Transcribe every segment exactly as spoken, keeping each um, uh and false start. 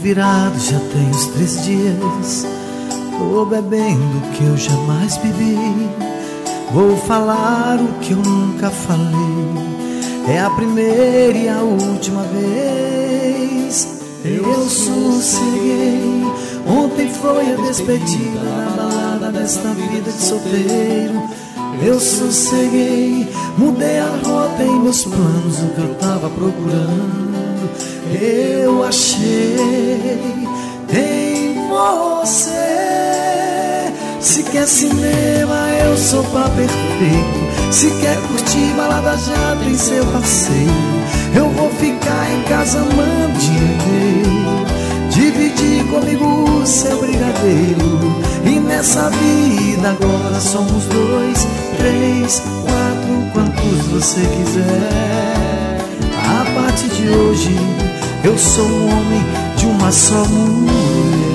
virado já tem uns três dias. Tô bebendo o que eu jamais bebi. Vou falar o que eu nunca falei. É a primeira e a última vez. Eu sosseguei. Ontem foi a despedida na balada desta vida de solteiro. Eu sosseguei. Mudei a rota em meus planos, o que eu tava procurando eu achei em você. Se quer cinema, eu sou pá perfeito. Se quer curtir balada, já tem seu passeio. Eu vou ficar em casa amando dinheiro, dividir comigo o seu brigadeiro. E nessa vida agora somos dois, três, quatro, quantos você quiser. A partir de hoje eu sou um homem de uma só mulher.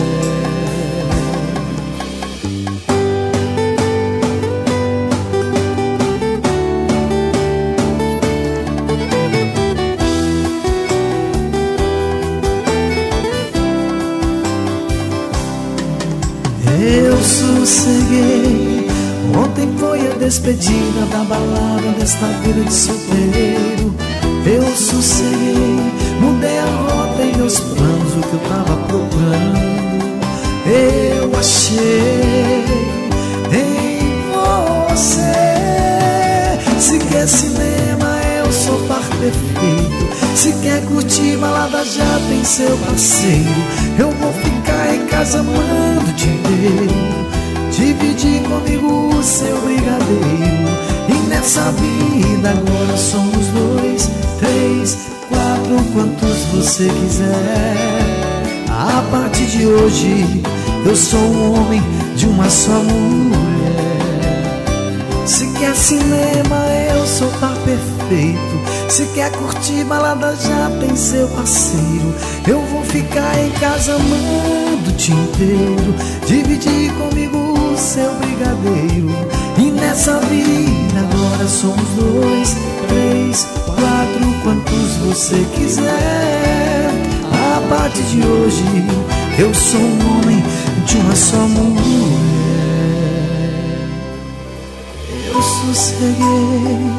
Eu sosseguei. Ontem foi a despedida da balada desta vida de solteiro. Eu sosseguei. Mudei a rota em meus planos, o que eu tava procurando eu achei em você. Se quer cinema, eu sou par perfeito. Se quer curtir balada, já tem seu parceiro. Eu vou ficar em casa amando o dia inteiro, dividir comigo o seu brigadeiro. E nessa vida agora somos dois, três, quatro, quantos você quiser. A partir de hoje eu sou um homem de uma só mulher. Se quer cinema, eu sou par perfeito. Se quer curtir balada, já tem seu parceiro. Eu vou ficar em casa amando o dia inteiro, dividir comigo o seu brigadeiro. E nessa vida agora somos dois, três, quatro, quantos você quiser. A partir de hoje eu sou um homem de uma só mulher. Eu sosseguei.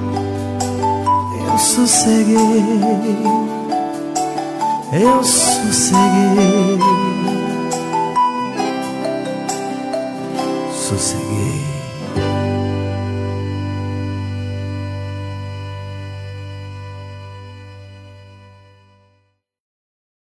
Eu sosseguei. Eu sosseguei. Sosseguei.